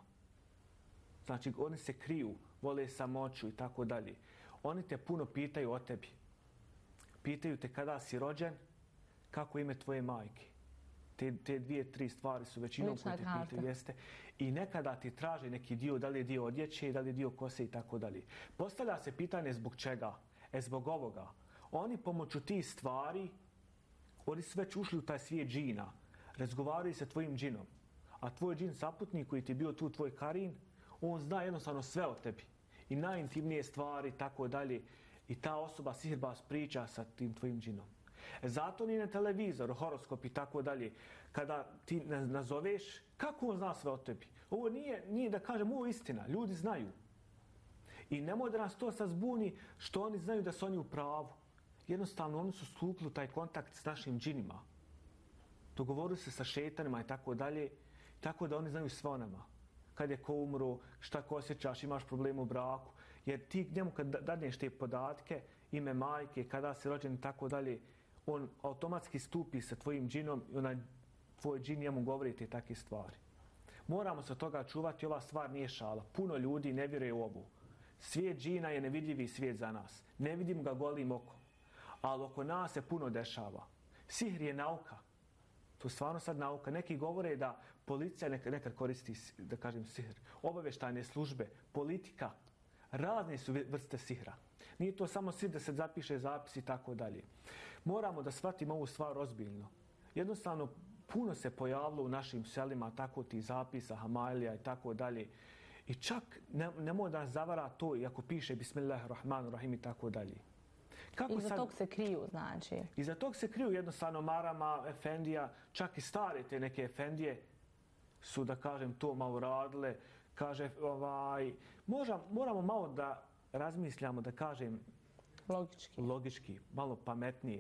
Znači oni se kriju, vole samoću i tako dalje. Oni te puno pitaju o tebi. Pitaju te kada si rođen, kako ime tvoje majke. Te, te dvije, tri stvari su većinom koje te pitaju, jeste. I nekada ti traže neki dio, da li je dio odjeće, da li je dio kose i tako dalje. Postavlja se pitanje zbog čega? E zbog ovoga. Oni pomoću tih stvari, oni su već ušli u taj svijet džina. Razgovaraju sa tvojim džinom. A tvoj džin saputnik koji ti je bio tu, tvoj karin, on zna jednostavno sve o tebi. I najintimnije stvari i tako dalje. I ta osoba, sihirbaz, priča sa tim tvojim džinom. Zato ni na televizor, horoskop i tako dalje, kada ti nazoveš, kako on zna sve o tebi? Ovo nije, nije da kažem, ovo je istina, ljudi znaju. I nemoj da nas to sad zbuni što oni znaju da su oni u pravu. Jednostavno, oni su stupili taj kontakt s našim džinima. Dogovorili se sa šetanima i tako dalje, tako da oni znaju sve o nama. Kad je ko umro, šta ko osjećaš, imaš problem u braku. Jer ti njemu kad dadneš te podatke, ime majke, kada si rođen i tako dalje, on automatski stupi sa tvojim džinom i onaj tvoj džin njemu govori te takve stvari. Moramo se od toga čuvati, ova stvar nije šala. Puno ljudi ne vjeruje u ovu. Svijet džina je nevidljivi svijet za nas. Ne vidim ga golim okom. Ali oko nas se puno dešava. Sihr je nauka. To je stvarno sad nauka. Neki govore da policija nekad, nekad koristi, da kažem, sihr. Obavještajne službe, politika. Razne su vrste sihra. Nije to samo sihr da se zapiše zapis i tako dalje. Moramo da shvatimo ovu stvar ozbiljno. Jednostavno, puno se pojavilo u našim selima tako ti zapisa, hamailija i tako dalje. I čak ne, nemoj da nas zavara to i ako piše Bismillahirrahmanirrahim i tako dalje. Kako Iza sad, tog se kriju, znači? Iza tog se kriju jednostavno marama, efendija, čak i stare te neke efendije su, da kažem, to malo radile. Kaže, ovaj, možda, moramo malo da razmišljamo, da kažem, logički, logički malo pametnije.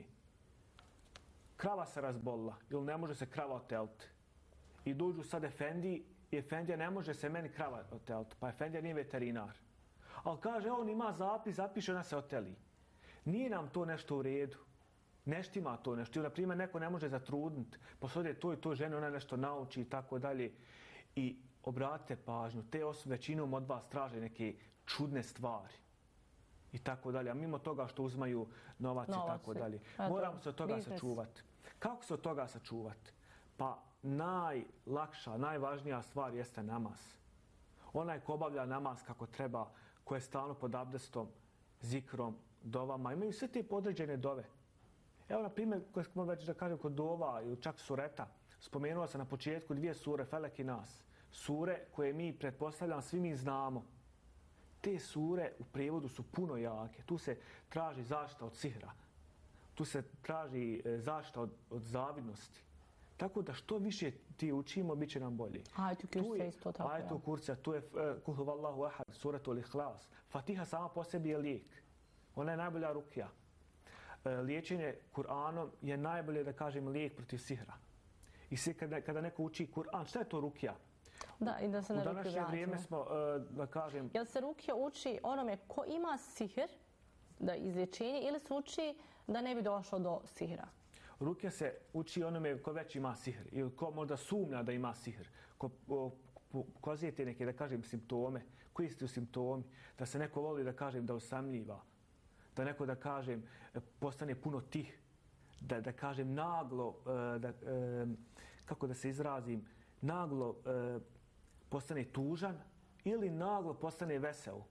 Krava se razbolila ili ne može se krava oteliti. I dođu sad efendi i efendija ne može se meni krava oteliti. Pa efendija nije veterinar. Ali kaže, on ima zapis, zapiše, ona se oteli. Nije nam to nešto u redu. Nešto ima to nešto. Ili, na primjer, neko ne može zatrudniti. Posode toj, toj žene, ona nešto nauči i tako dalje. I obratite pažnju, te osobe većinom od vas traže neke čudne stvari. I tako dalje. A mimo toga što uzmaju novac, novac i tako dalje. Moramo se od toga business. sačuvati. Kako se od toga sačuvati? Pa najlakša, najvažnija stvar jeste namaz. Onaj ko obavlja namaz kako treba, ko je stalno pod abdestom, zikrom, dovama, imaju sve te podređene dove. Evo, na primjer, koje smo već da kažem kod dova ili čak sureta, spomenula se na početku dvije sure, Felek i Nas. Sure koje mi, pretpostavljam, svi mi znamo. Te sure u prijevodu su puno jake. Tu se traži zaštita od sihra. Tu se traži zaštita od, od zavidnosti. Tako da što više ti učimo, bit će nam bolje. Ajetu kurca isto tako. Ajetu kurca, tu je Kul huvallahu ahad, suratul ihlas. Fatiha sama po sebi je lijek. Ona je najbolja rukija. Liječenje Kur'anom je najbolje, da kažem, lijek protiv sihra. I svi kada, kada neko uči Kur'an, šta je to rukija? Da, i da se na rukiju vratimo. U današnje vrijeme smo, da kažem... Jel se rukija uči onome ko ima sihr, da izlječenje, ili se uči da ne bi došlo do sihra? Rukija se uči onome ko već ima sihr ili ko možda sumnja da ima sihr. Ko pokazuje te neke, da kažem, simptome. Koji su simptomi? Da se neko voli, da kažem, da osamljiva. Da neko, da kažem, postane puno tih. Da, da kažem, naglo, da, kako da se izrazim, naglo postane tužan ili naglo postane vesel.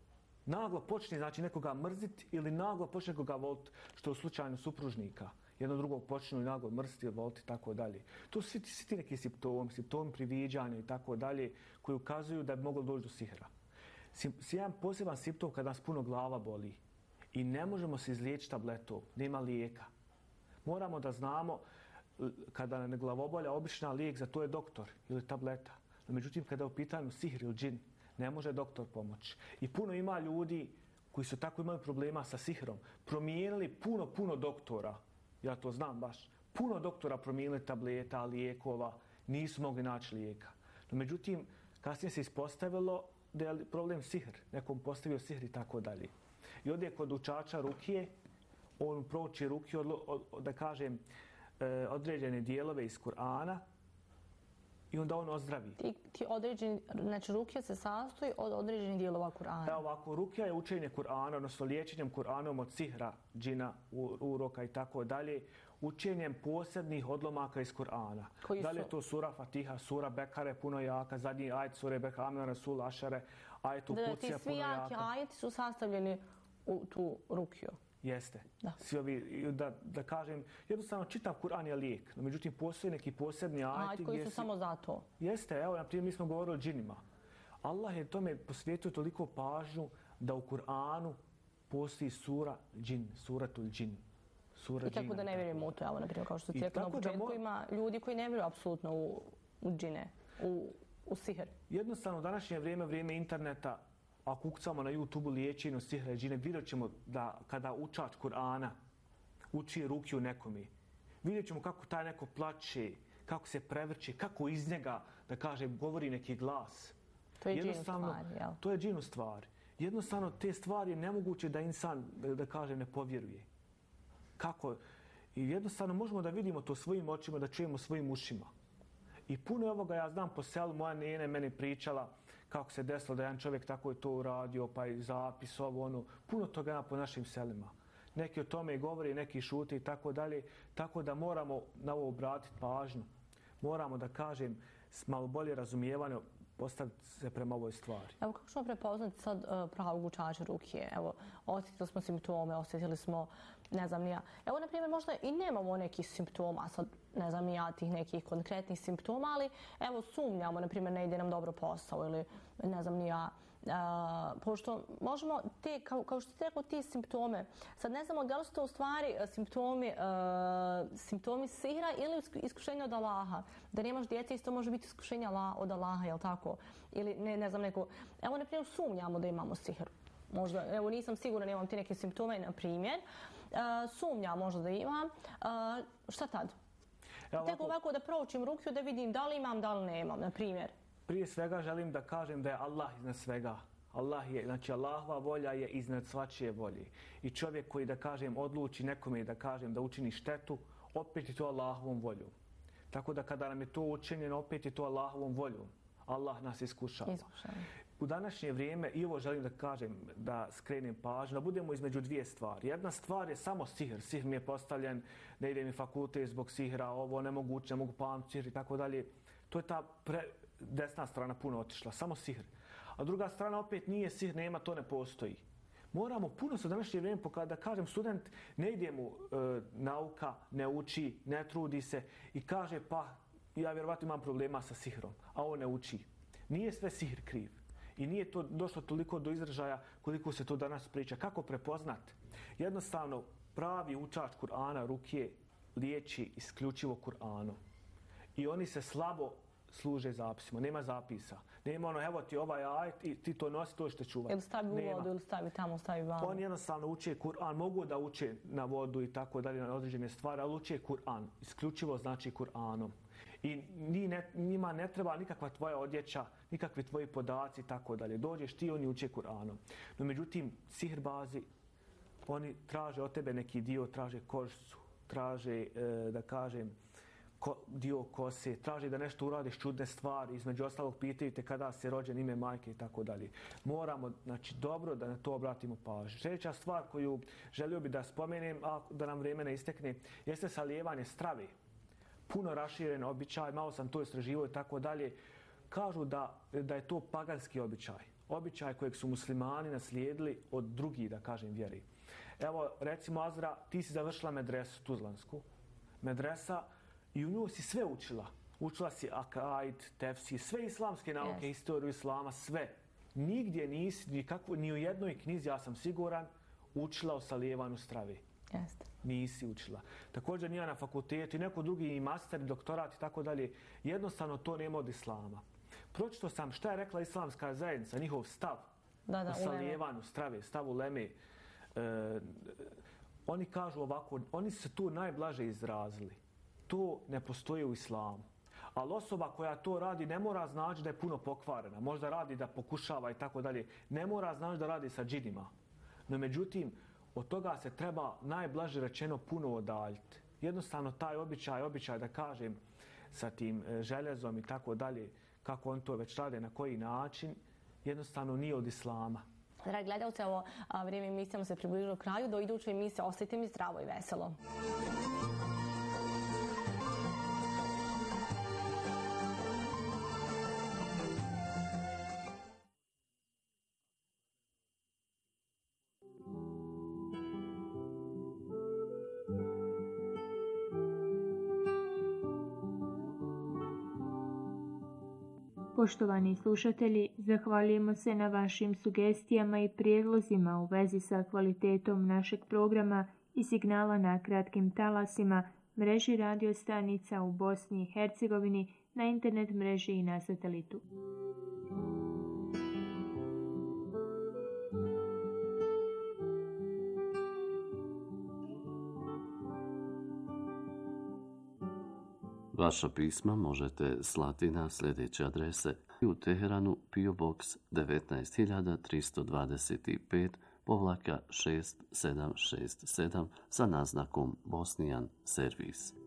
Naglo počne, znači, nekoga mrziti ili naglo počne nekoga voliti, što je u slučaju supružnika. Jedno drugog počnu i naglo mrziti, voliti i tako dalje. To su svi, svi ti neki simptomi, simptomi priviđanja i tako dalje, koji ukazuju da bi moglo doći do sihra. Jedan poseban simptom kada nas puno glava boli i ne možemo se izliječiti tabletom, nema lijeka. Moramo da znamo kada nam je glavobolja, obična lijek za to je doktor ili tableta. No, međutim, kada je u pitanju sihr ili džin, ne može doktor pomoći. I puno ima ljudi koji su tako imali problema sa sihrom, promijenili puno, puno doktora. Ja to znam baš. Puno doktora promijenili tableta, lijekova, nisu mogli naći lijeka. No, međutim, kasnije se ispostavilo da je problem sihr. Nekom postavio sihr i tako dalje. I ovdje kod učača rukije, on prouči rukije, od, od, da kažem, e, određene dijelove iz Kur'ana i onda on ozdravi. Ti, ti određeni, znači rukija se sastoji od određenih dijelova Kur'ana. Evo ovako, rukija je učenje Kur'ana, odnosno liječenjem Kur'anom od sihra, džina, uroka i tako dalje, učenjem posebnih odlomaka iz Kur'ana. Da li je to sura Fatiha, sura Bekare, puno jaka, zadnji ajet sure Bekare, Amna Rasul, Ašare, ajet u Kucija, puno jaka. Ti svi jaki ajeti su sastavljeni u tu rukiju. Jeste. Da. Svi ovi, da, da kažem, jednostavno čitav Kur'an je lijek, no međutim postoje neki posebni ajeti. Ajeti koji su si... samo za to. Jeste, evo, na primjer, mi smo govorili o džinima. Allah je tome posvijetio toliko pažnju da u Kur'anu postoji sura džin, suratul džin. Sura I tako džina, da ne vjerujemo u to, evo, na primjer, kao što ti rekao na početku, mo... ima ljudi koji ne vjeruju apsolutno u, u džine, u, u sihr. Jednostavno, u današnje vrijeme, vrijeme interneta, ako ukucamo na YouTube-u liječenju sihra i džine, vidjet ćemo da kada učač Kur'ana uči rukiju nekome, vidjet ćemo kako taj neko plače, kako se prevrće, kako iz njega, da kaže, govori neki glas. To je džinu stvar, jel? To je džinu stvar. Jednostavno, te stvari je nemoguće da insan, da, da kaže, ne povjeruje. Kako? I jednostavno možemo da vidimo to svojim očima, da čujemo svojim ušima. I puno ovoga ja znam po selu, moja nene meni pričala kako se desilo da jedan čovjek tako je to uradio, pa i zapis, ovo, ono. Puno toga ima po našim selima. Neki o tome govori, neki šute i tako dalje. Tako da moramo na ovo obratiti pažnju. Moramo da kažem, s malo bolje razumijevanje postaviti se prema ovoj stvari. Evo, kako ćemo prepoznati sad uh, pravog učača rukije? Evo, osjetili smo simptome, osjetili smo, ne znam, ja. Evo, na primjer, možda i nemamo nekih simptoma, sad, ne znam, ja, tih nekih konkretnih simptoma, ali, evo, sumnjamo, na primjer, ne ide nam dobro posao ili, ne znam, ni ja. Uh, pošto možemo te, kao, kao što ste rekao, ti simptome, sad ne znamo da li su to u stvari simptomi, uh, simptomi sihra ili iskušenja od Allaha. Da nemaš djece, isto može biti iskušenja od Allaha, jel tako? Ili ne, ne znam, neko... Evo, na primjer, sumnjamo da imamo sihr. Možda, evo, nisam sigurna, nemam ti neke simptome, na primjer. Uh, sumnjam možda da imam. Uh, šta tad? Evo, Tek ovako da proučim rukiju da vidim da li imam, da li nemam, na primjer. Prije svega želim da kažem da je Allah iznad svega. Allah je, znači Allahova volja je iznad svačije volje. I čovjek koji, da kažem, odluči nekome da kažem da učini štetu, opet je to Allahovom voljom. Tako da kada nam je to učinjeno, opet je to Allahovom voljom. Allah nas iskušava. Iskušava. U današnje vrijeme, i ovo želim da kažem, da skrenem pažnju, da budemo između dvije stvari. Jedna stvar je samo sihr. Sihr mi je postavljen, ne ide mi fakultet zbog sihra, ovo nemoguće, ne mogu pamtiti sihr i tako dalje. To je ta pre... desna strana puno otišla, samo sihr. A druga strana opet nije sihr, nema, to ne postoji. Moramo puno se u današnje vrijeme, da kažem, student ne ide mu e, nauka, ne uči, ne trudi se i kaže pa ja vjerovatno imam problema sa sihrom, a on ne uči. Nije sve sihr kriv. I nije to došlo toliko do izražaja koliko se to danas priča. Kako prepoznat? Jednostavno, pravi učač Kur'ana, rukije, liječi isključivo Kur'anom. I oni se slabo služe zapisima. Nema zapisa. Nema ono, evo ti ovaj ajet i ti to nosi, to što čuvati. Ili stavi u vodu, ili stavi tamo, stavi vamo. Oni jednostavno uče Kur'an. Mogu da uče na vodu i tako dalje, na određene stvari, ali uče Kur'an. Isključivo znači Kur'anom. I ne, njima ne treba nikakva tvoja odjeća, nikakvi tvoji podaci i tako dalje. Dođeš ti, oni uče Kur'anom. No međutim, sihrbazi, oni traže od tebe neki dio, traže kožicu, traže, e, da kažem, ko, dio kose, traže da nešto uradiš čudne stvari, između ostalog pitaju te kada si rođen, ime majke i tako dalje. Moramo, znači, dobro da na to obratimo pažnju. Sljedeća stvar koju želio bi da spomenem, a da nam vrijeme ne istekne, jeste salijevanje strave. Puno raširen običaj, malo sam to istraživao i tako dalje. Kažu da, da je to paganski običaj. običaj kojeg su muslimani naslijedili od drugih, da kažem, vjeri. Evo, recimo, Azra, ti si završila medresu Tuzlansku. Medresa i u nju si sve učila. Učila si akaid, tefsir, sve islamske nauke, yes. Historiju islama, sve. Nigdje nisi, nikakvo, ni u jednoj knjizi, ja sam siguran, učila o salijevanju strave. Jeste. Nisi učila. Također nije na fakultetu i neko drugi i master, i doktorat i tako dalje. Jednostavno to nema od islama. Pročito sam šta je rekla islamska zajednica, njihov stav da, da, o salijevanju strave, stav uleme. E, oni kažu ovako, oni su se tu najblaže izrazili. To ne postoji u islamu. Ali osoba koja to radi ne mora znači da je puno pokvarena. Možda radi da pokušava i tako dalje. Ne mora znači da radi sa džinima. No međutim, od toga se treba najblaže rečeno puno odaljiti. Jednostavno taj običaj, običaj da kažem sa tim željezom i tako dalje, kako on to već rade, na koji način, jednostavno nije od islama. Dragi gledalci, ovo vrijeme emisijama se približilo kraju. Do iduće emisije ostajte mi zdravo i veselo. Poštovani slušatelji, zahvaljujemo se na vašim sugestijama i prijedlozima u vezi sa kvalitetom našeg programa i signala na kratkim talasima, mreži radio stanica u Bosni i Hercegovini, na internet mreži i na satelitu. Vaša pisma možete slati na sljedeće adrese: u Teheranu P O Box devetnaest hiljada tristo dvadeset pet povlaka šest sedam šest sedam sa naznakom Bosnian Servis.